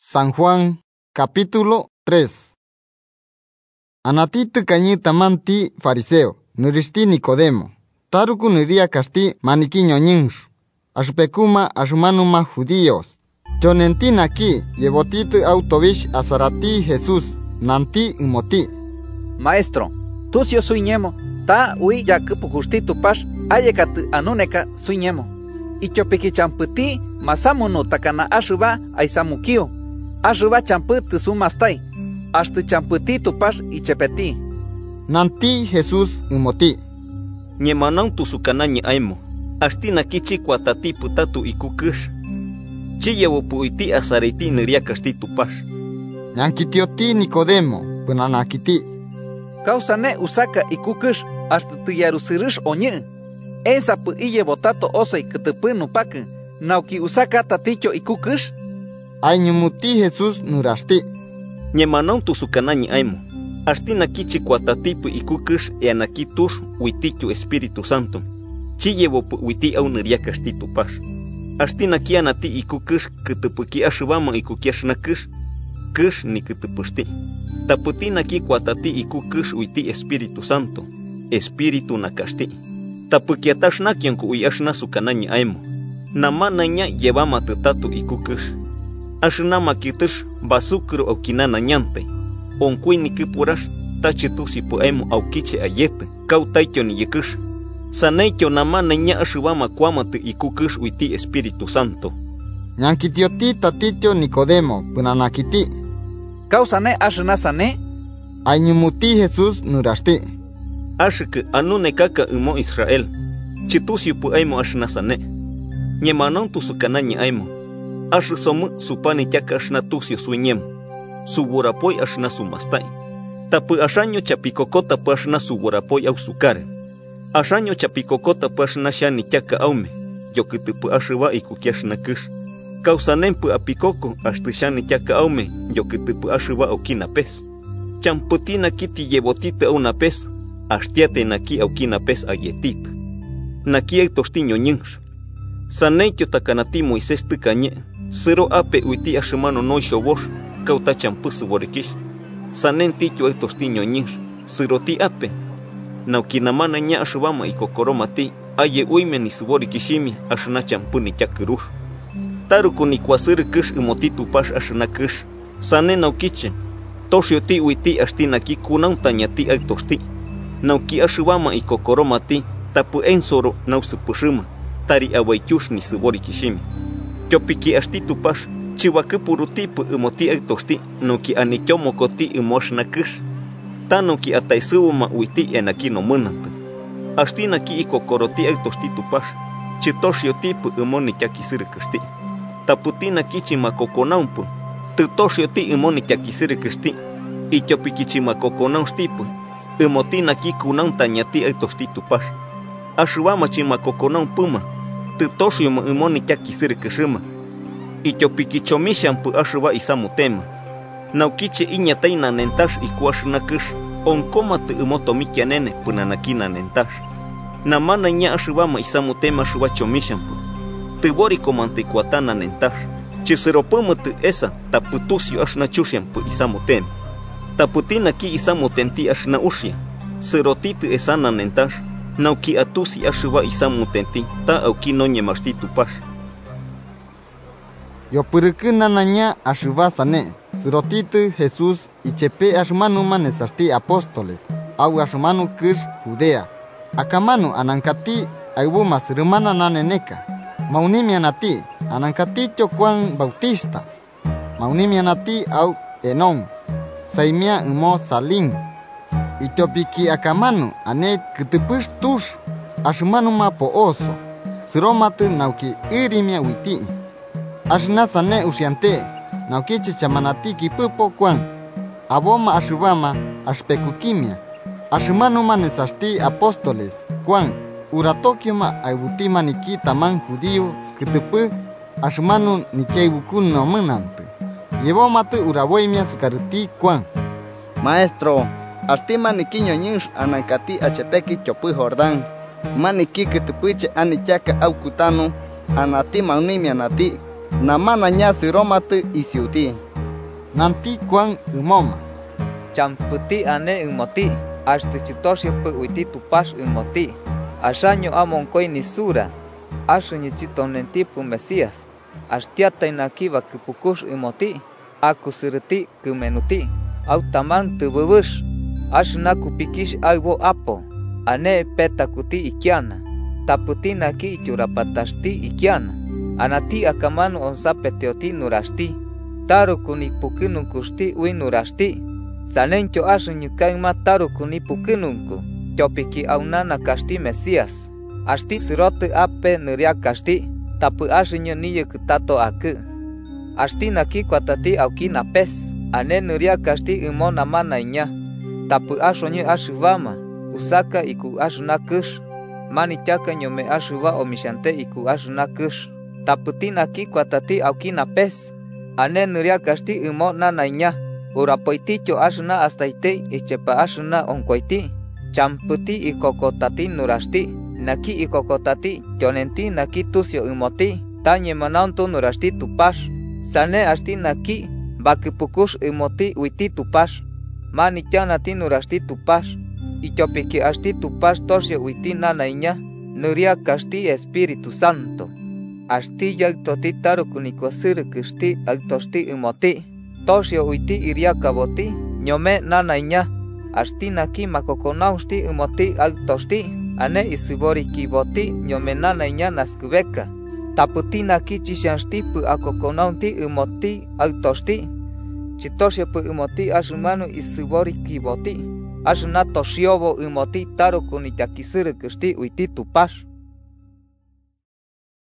San Juan, capítulo 3. Anatiti cañita manti fariseo, nuristi Nicodemo. Taruku nuria casti maniquiño ñinsh. Ashpekuma ashmanuma judíos. Chonentin aquí, llevotiti autobish azarati Jesús, nanti umoti. Maestro, tusio suiñemo, ta ui ya kupujustitu pash, ayekat anuneka suiñemo. Ichopiki champuti, masamuno takana ashuba aisamukio. Ashuba champuti sumastai, hasta champuti tu pash ichepeti. Nanti Jesús umoti. Ñemanan tu sukanañi aimo, astina kichi kuatati putatu ikukush. Chiyewo puiti azariti niria kasti tu pash. Ñankitioti Nicodemo, punanakiti. Causane usaka ikukush, hasta tuyarusirish oñe. Esa pu iye botato osai ketepinu paken, nauki usaka taticho ikukush. Aiñumuti Jesús nurasti. Ñemanan tu sukanañi aimo, astina kichi kuatatipu ikukush eanakitush huitichu Espíritu Santo. Chiyewo pu huiti au niria kasti tu pash. Astina kianati ikukush ketepuki ashubama ikukiashnakush, kush ni ketepushti. Taputina ki kuatati ikukush huiti Espíritu Santo, Espíritu nakashti. Tapukiatashnakian ku uyashna sukanañi aimo. Namanaña llevama tetatu ikukush. Ashnama kitush basukru au kinana ñante. Onkuini kipurash tachitusi pu aimo au kiche ayete. Kautaikyo ni yekush. Saneikyo namanaña ashubama kuamate ikukush uiti Espíritu Santo. Ñankitioti taticho Nicodemo, punanakiti. Causane ashnasane. Aiñumuti Jesús nurasti. Ashke anune kaka umo Israel. Chitusio pu aimo ashnasane. Ñemanon tu sukanañi aimo. Ashu somu supani kyaka ashna tusio suiñem. Suburapoi ashna sumastai. Tapu ashaño chapikokota pu ashna suburapoi au sukare. Ashaño chapikokota pu ashna shani kyaka aume. Yokitu pu ashuba ikukiashna kush. Causanen pu apikoko ashtu shani kyaka aume. Yokitu pu ashuba okina pes. Champutina kiti yebotita una pes. Ashtiate naki aukina pes ayetit. Naki ay tostiño ñinsh. Saneikyo takanati Moisés tukañe. Sero ape uiti ashimano no shobosh. Kauta champus borikish. Sanen ticho ay tostiño ñinsh. Siroti ape. Naukinamana ña ashubama y kokoromati. Aye uime ni suborikishimi ashna champuni kyakurush. Taruku ni kwasir kush umotitu pash ashna kush. Sanen naukiche. Toshioti uiti ashtinaki kunauntañati ay tosti. Nauki ashubama y kokoromati, tapu ensoro nausupushima, tari awaikyush ni suborikishimi. Kyopiki ashtitu pash, chiwakupurutipu umoti ektoshti, nauki anikyomokoti umoshnakush. Tanuki ataisuuma uiti enakino munante. Ashtinaki y kokoroti ektoshtitu pash, chitoshiyotipu umonikyakisirikushti. Taputinaki chimakokonaumpu, tutoshioti umonikyakisirikushti, y kyopiki chimakokonaunshtipu. Emotina ki kunan tañati ay tostitu pash. Ashubama chimakokonan puma. Tutoshima umoni kyakisir kishima. Ichopiki chomishan pu ashuba isamutema. Naukiche iñataina nentash ikuashna kush. Onkoma tu umotomikia nene punanakina nentash. Namana ña ashubama isamutema shuba chomishan pu. Tibori komante kuatana nentash. Chiseropuma tu esa taputusio ashna chushan pu isamutema. Taputina ki isamutenti ashna ushia. Serotitu esana nentash. Nauki atusi ashuba isamutenti. Ta auki no ñemashtitu pash. Yopurukuna naña ashuba sane. Serotitu Jesús ichepe ashmanuma nesasti apóstoles. Au ashmanu kush Judea. Akamanu anankati aibuma sirumana naneneka. Maunimi anati. Anankati Juan Bautista. Maunimi anati au Enon. Saimia umo Salim. Itopiki akamanu ane kutupush tush. Ashmanuma po oso. Siromatu nauki irimia witi. Ashnasane usiante. Nauki chichamanati kipupo kwan. Aboma ashubama ashpekukimia. Ashmanuma nesasti apóstoles. Kwan. Uratokiuma aibutima niki taman judío. Kutupu. Ashmanu nikeibukun nomunante. Llevó mate uraboimia sukaruti Juan. Maestro, artima niquiño ñinsh anankati achepeki chopu Jordán. Maniki kitupuche anichaka aukutano. Anati maunimi anati. Namana ña siromatu isiuti. nanti kuang umoma. Champuti ane umoti, hasta chitosio pu uiti tupas umoti. Ashaño amonkoi nisura, ashaño chitonenti pu Mesías. Ashtiata inakiva kupukush umoti, akusirti kumenuti. Autaman tububush, ashna kupikish algo apo, ane petakuti ikiana. Taputina ki churapatashti ikiana. Anati akamanu onsa peteoti nurashti. Taru kunipukinukushti ui nurashti. Sanencho ashunyukaima taru kunipukinunku. Chopiki aunana kashti Mesías. Ashti sirote ape nuriakashti. Tapu ashunyo niyo kutato aku. Ashti naki kwatati auki napes. Ane nuriakashti umona mana inya. Tapu ashunyo ashuvama. Usaka iku ashunakush. Mani chaka nyome ashuva omishante iku ashunakush. Taputina ki kwatati auki napes. Ane nuriakashti umo nanainya. Urapoiticho ashuna astaite ichepa ashuna onkoiti. Champuti ikokotati nurashti. Naki ikokotati chonenti naki tusio umoti. Tanye manaunto nurashti tupash. Sane ashti naki bakipukush umoti uiti tupash. Mani chanati nurashti tupash. Ichopiki ashti tupash tosio uiti nanainya. Nuriakashti Espíritu Santo. Ashti yaktoti taru kunikosir kishti aktoshti umoti. Tosio uiti iriakaboti. Nyome nanainya. Ashti naki makokonaushti umoti aktoshti. Ane isibori kiboti nyome nanainya naskubeka. Taputi naki chishanshti pu akokonaunti umoti aktoshti. Chitosio pu umoti ashumanu isibori kiboti. Ashuna toshiobo umoti taru kunitakisir kishti uiti tupash.